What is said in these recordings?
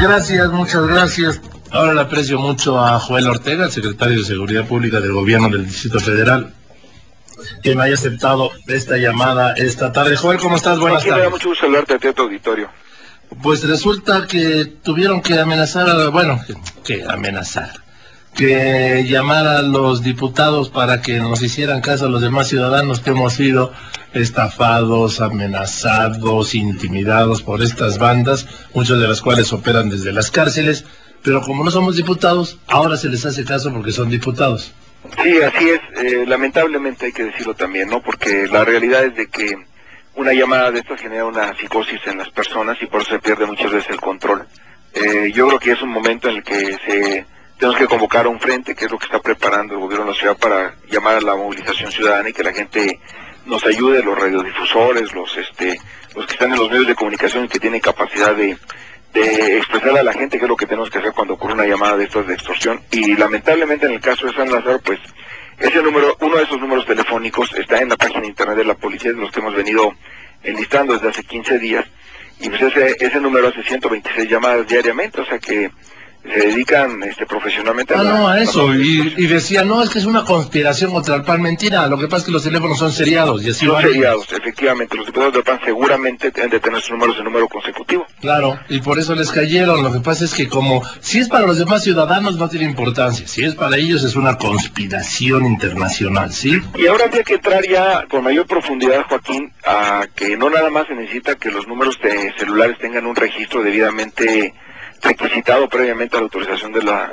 Gracias, muchas gracias. Ahora le aprecio mucho a Joel Ortega, el secretario de Seguridad Pública del Gobierno del Distrito Federal, que me haya aceptado esta llamada esta tarde. Joel, ¿cómo estás? Buenas tardes. Me da mucho gusto hablarte a tu auditorio. Pues resulta que tuvieron que amenazar, que llamar a los diputados para que nos hicieran caso a los demás ciudadanos que hemos sido estafados, amenazados, intimidados por estas bandas, muchas de las cuales operan desde las cárceles, pero como no somos diputados, ahora se les hace caso porque son diputados. Sí, así es, lamentablemente hay que decirlo también, ¿no? Porque la realidad es de que una llamada de estas genera una psicosis en las personas y por eso se pierde muchas veces el control. Yo creo que es un momento en el que tenemos que convocar a un frente, que es lo que está preparando el gobierno de la ciudad para llamar a la movilización ciudadana y que la gente nos ayude, los radiodifusores, los que están en los medios de comunicación y que tienen capacidad de expresar a la gente qué es lo que tenemos que hacer cuando ocurre una llamada de estas de extorsión. Y lamentablemente en el caso de San Lázaro, pues ese número, uno de esos números telefónicos está en la página de internet de la policía, de los que hemos venido enlistando desde hace 15 días, y pues ese número hace 126 llamadas diariamente, o sea que se dedican profesionalmente a eso, y decía, no, es que es una conspiración contra el PAN. Mentira, lo que pasa es que los teléfonos son seriados y así son seriados, efectivamente. Los diputados del PAN seguramente deben de tener sus números en número consecutivo. Claro, y por eso les cayeron. Lo que pasa es que como si es para los demás ciudadanos no tiene importancia, si es para ellos es una conspiración internacional, ¿sí? Y ahora habría que entrar ya con mayor profundidad, Joaquín, a que no nada más se necesita que los números de celulares tengan un registro debidamente requisitado previamente a la autorización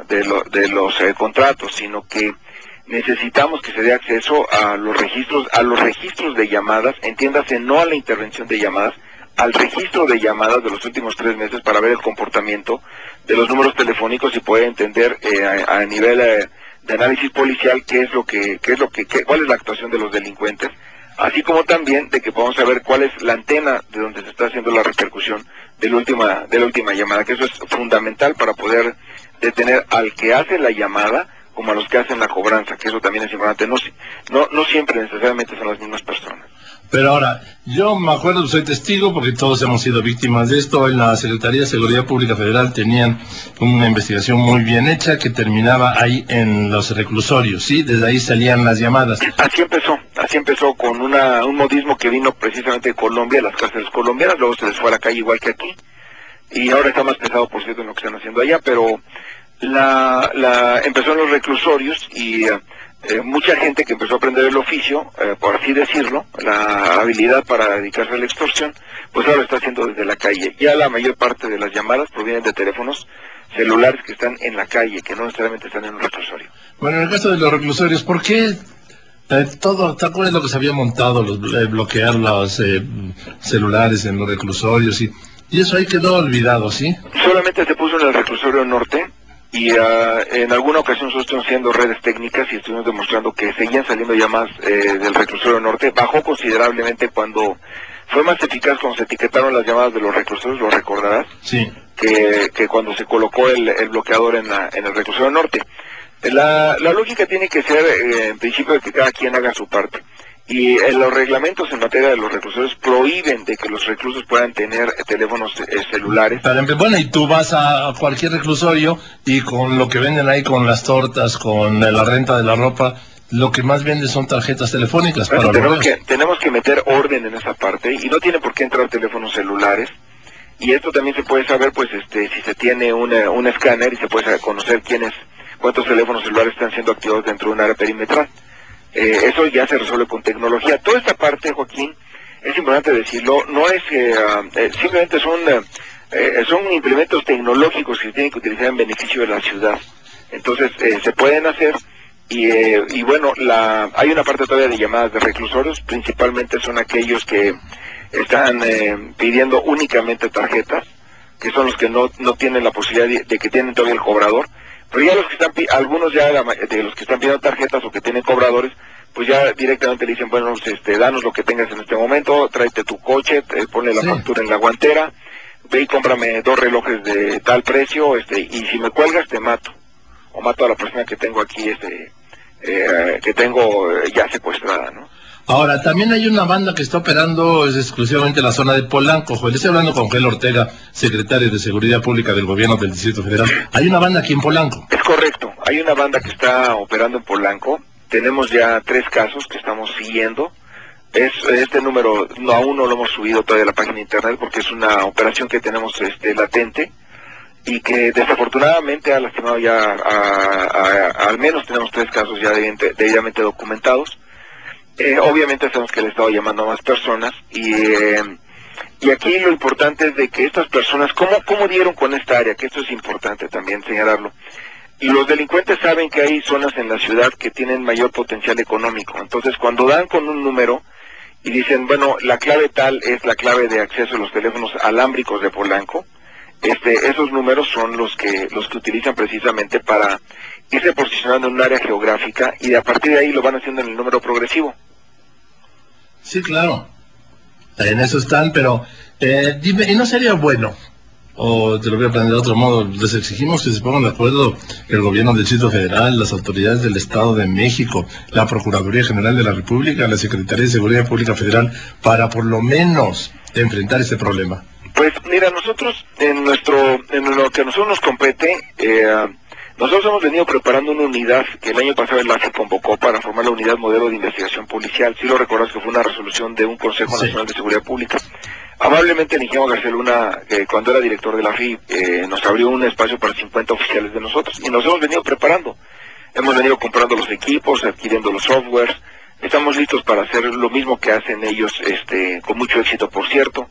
de los contratos, sino que necesitamos que se dé acceso a los registros de llamadas, entiéndase, no a la intervención de llamadas, al registro de llamadas de los últimos 3 meses para ver el comportamiento de los números telefónicos y poder entender a nivel de análisis policial cuál es la actuación de los delincuentes, así como también de que podamos saber cuál es la antena de donde se está haciendo la repercusión de la última llamada, que eso es fundamental para poder detener al que hace la llamada como a los que hacen la cobranza, que eso también es importante. No siempre necesariamente son las mismas personas. Pero ahora, yo me acuerdo, soy testigo porque todos hemos sido víctimas de esto. En la Secretaría de Seguridad Pública Federal tenían una investigación muy bien hecha que terminaba ahí en los reclusorios, ¿sí? Desde ahí salían las llamadas. Así empezó con un modismo que vino precisamente de Colombia, las cárceles colombianas, luego se les fue a la calle igual que aquí, y ahora está más pesado, por cierto, en lo que están haciendo allá, pero empezó en los reclusorios y mucha gente que empezó a aprender el oficio, por así decirlo, la habilidad para dedicarse a la extorsión, pues ahora lo está haciendo desde la calle. Ya la mayor parte de las llamadas provienen de teléfonos celulares que están en la calle, que no necesariamente están en un reclusorio. Bueno, en el caso de los reclusorios, ¿por qué todo, ¿te acuerdas lo que se había montado, bloquear los celulares en los reclusorios? Y eso ahí quedó olvidado, ¿sí? Solamente se puso en el reclusorio norte, y en alguna ocasión nosotros estuvimos haciendo redes técnicas y estuvimos demostrando que seguían saliendo llamadas del reclusorio norte. Bajó considerablemente cuando fue más eficaz cuando se etiquetaron las llamadas de los reclusorios, lo recordarás, sí, que cuando se colocó el bloqueador en el reclusorio norte. La lógica tiene que ser, en principio, de que cada quien haga su parte. Y los reglamentos en materia de los reclusorios prohíben de que los reclusos puedan tener teléfonos celulares. Bueno, y tú vas a cualquier reclusorio y con lo que venden ahí, con las tortas, con la renta de la ropa, lo que más venden son tarjetas telefónicas. Tenemos que meter orden en esa parte y no tiene por qué entrar teléfonos celulares. Y esto también se puede saber, pues, si se tiene un escáner y se puede conocer cuántos teléfonos celulares están siendo activados dentro de un área perimetral. Eso ya se resuelve con tecnología. Toda esta parte, Joaquín, es importante decirlo, no es simplemente son implementos tecnológicos que se tienen que utilizar en beneficio de la ciudad. Entonces, se pueden hacer y bueno, hay una parte todavía de llamadas de reclusorios, principalmente son aquellos que están pidiendo únicamente tarjetas, que son los que no tienen la posibilidad de que tienen todavía el cobrador. Pero ya algunos ya de los que están pidiendo tarjetas o que tienen cobradores, pues ya directamente le dicen, bueno, danos lo que tengas en este momento, tráete tu coche, ponle la factura en la guantera, ve y cómprame 2 relojes de tal precio, y si me cuelgas te mato, o mato a la persona que tengo aquí, ya secuestrada, ¿no? Ahora, también hay una banda que está operando es exclusivamente en la zona de Polanco. Joel, estoy hablando con Joel Ortega, secretario de Seguridad Pública del Gobierno del Distrito Federal. Hay una banda aquí en Polanco. Es correcto, hay una banda que está operando en Polanco. Tenemos ya 3 casos que estamos siguiendo. Este número aún no lo hemos subido todavía a la página de internet porque es una operación que tenemos latente y que desafortunadamente ha lastimado ya al menos tenemos 3 casos ya debidamente documentados. Obviamente sabemos que le he estado llamando a más personas y aquí lo importante es de que estas personas, ¿cómo dieron con esta área? Que esto es importante también señalarlo. Los delincuentes saben que hay zonas en la ciudad que tienen mayor potencial económico. Entonces, cuando dan con un número y dicen, bueno, la clave tal es la clave de acceso a los teléfonos alámbricos de Polanco, esos números son los que utilizan precisamente para irse posicionando en un área geográfica y a partir de ahí lo van haciendo en el número progresivo. Sí, claro. En eso están, pero dime, ¿y no sería bueno? O te lo voy a plantear de otro modo, les exigimos que se pongan de acuerdo el gobierno del Distrito Federal, las autoridades del Estado de México, la Procuraduría General de la República, la Secretaría de Seguridad Pública Federal, para por lo menos enfrentar este problema? Pues mira, nosotros en lo que a nosotros nos compete, nosotros hemos venido preparando una unidad que el año pasado el AFI convocó para formar la unidad modelo de investigación policial. Si lo recuerdas que fue una resolución de un Consejo Nacional de Seguridad Pública. Amablemente el ingeniero García Luna, cuando era director de la AFI, nos abrió un espacio para 50 oficiales de nosotros y nos hemos venido preparando. Hemos venido comprando los equipos, adquiriendo los softwares. Estamos listos para hacer lo mismo que hacen ellos, con mucho éxito, por cierto.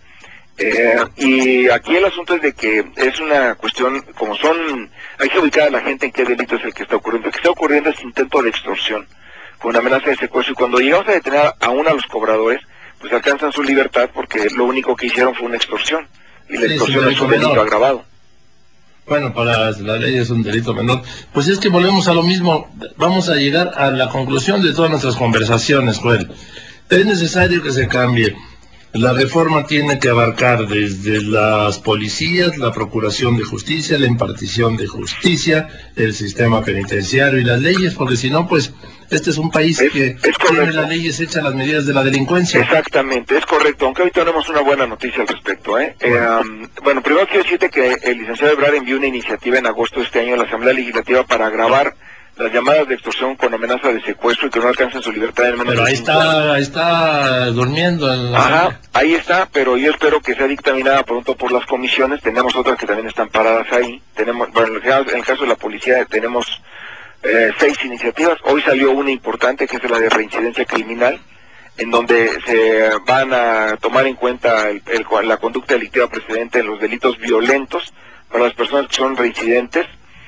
Y aquí el asunto es de que es una cuestión, hay que ubicar a la gente en qué delito es el que está ocurriendo. El que está ocurriendo es intento de extorsión, con amenaza de secuestro, y cuando llegamos a detener aún a los cobradores, pues alcanzan su libertad porque lo único que hicieron fue una extorsión, y la extorsión es un delito agravado. Bueno, para la ley es un delito menor. Pues es que volvemos a lo mismo, vamos a llegar a la conclusión de todas nuestras conversaciones, Joel. Es necesario que se cambie. La reforma tiene que abarcar desde las policías, la procuración de justicia, la impartición de justicia, el sistema penitenciario y las leyes, porque si no, pues, este es un país que tiene las leyes hechas a las medidas de la delincuencia. Exactamente, es correcto, aunque hoy tenemos una buena noticia al respecto. Bueno, primero quiero decirte que el licenciado Ebrard envió una iniciativa en agosto de este año a la Asamblea Legislativa para agravar las llamadas de extorsión con amenaza de secuestro y que no alcancen su libertad en menos de 5 años. Pero ahí está durmiendo en la Ajá, ahí está, pero yo espero que sea dictaminada pronto por las comisiones. Tenemos otras que también están paradas ahí. Bueno, en el caso de la policía tenemos 6 iniciativas. Hoy salió una importante que es la de reincidencia criminal, en donde se van a tomar en cuenta la conducta delictiva precedente en los delitos violentos para las personas que son reincidentes.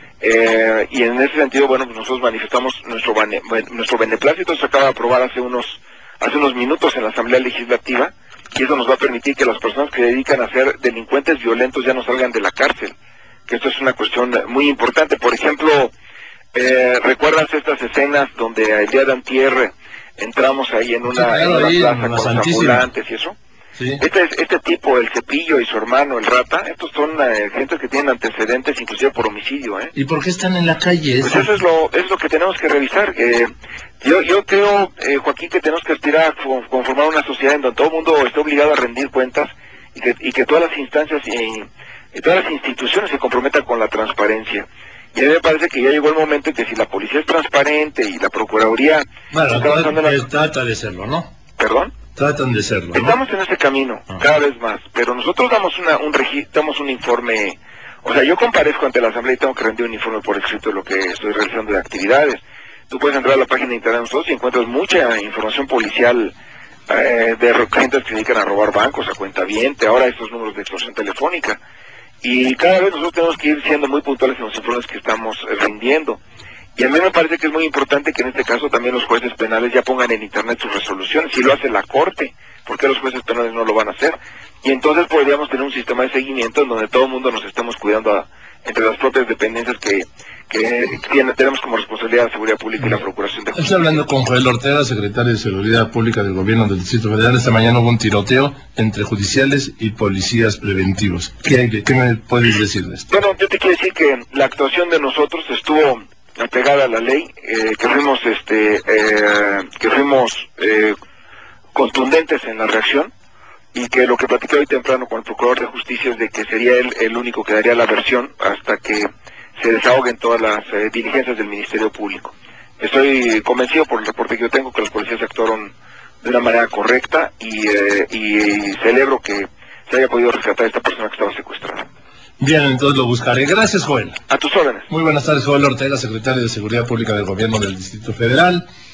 Y en ese sentido, bueno, pues nosotros manifestamos nuestro beneplácito. Se acaba de aprobar hace unos minutos en la Asamblea Legislativa, y eso nos va a permitir que las personas que se dedican a ser delincuentes violentos ya no salgan de la cárcel, que esto es una cuestión muy importante. Por ejemplo, ¿recuerdas estas escenas donde el día de antier entramos ahí en una plaza con los ambulantes y eso? Sí. Este tipo, el Cepillo y su hermano, el Rata, estos son gente que tienen antecedentes inclusive por homicidio. ¿Y por qué están en la calle? Pues eso es lo que tenemos que revisar. Yo creo, Joaquín, que tenemos que aspirar a conformar una sociedad en donde todo el mundo esté obligado a rendir cuentas y que todas las instancias y todas las instituciones se comprometan con la transparencia. Y a mí me parece que ya llegó el momento en que si la policía es transparente y la Procuraduría... Bueno, trata de serlo, ¿no? ¿Perdón? Tratan de serlo, ¿no? Estamos en ese camino, cada vez más, pero nosotros damos un informe, o sea, yo comparezco ante la Asamblea y tengo que rendir un informe por escrito de lo que estoy realizando de actividades. Tú puedes entrar a la página de internet de nosotros y encuentras mucha información policial de gente que se dedican a robar bancos, a cuentaviente, ahora estos números de extorsión telefónica. Y cada vez nosotros tenemos que ir siendo muy puntuales en los informes que estamos rindiendo. Y a mí me parece que es muy importante que en este caso también los jueces penales ya pongan en internet sus resoluciones. Si lo hace la Corte, ¿por qué los jueces penales no lo van a hacer? Y entonces podríamos tener un sistema de seguimiento en donde todo el mundo nos estemos cuidando entre las propias dependencias que tenemos como responsabilidad la seguridad pública y la procuración de justicia. Estoy hablando con Joel Ortega, secretario de Seguridad Pública del Gobierno del Distrito Federal. Esta mañana hubo un tiroteo entre judiciales y policías preventivos. ¿Qué me puedes decir de esto? Bueno, yo te quiero decir que la actuación de nosotros estuvo apegada a la ley, que fuimos contundentes en la reacción, y que lo que platiqué hoy temprano con el Procurador de Justicia es de que sería él el único que daría la versión hasta que se desahoguen todas las diligencias del Ministerio Público. Estoy convencido por el reporte que yo tengo que los policías actuaron de una manera correcta y celebro que se haya podido rescatar a esta persona que estaba secuestrada. Bien, entonces lo buscaré. Gracias, Joel. A tus órdenes. Muy buenas tardes, Joel Ortega, secretario de Seguridad Pública del Gobierno del Distrito Federal.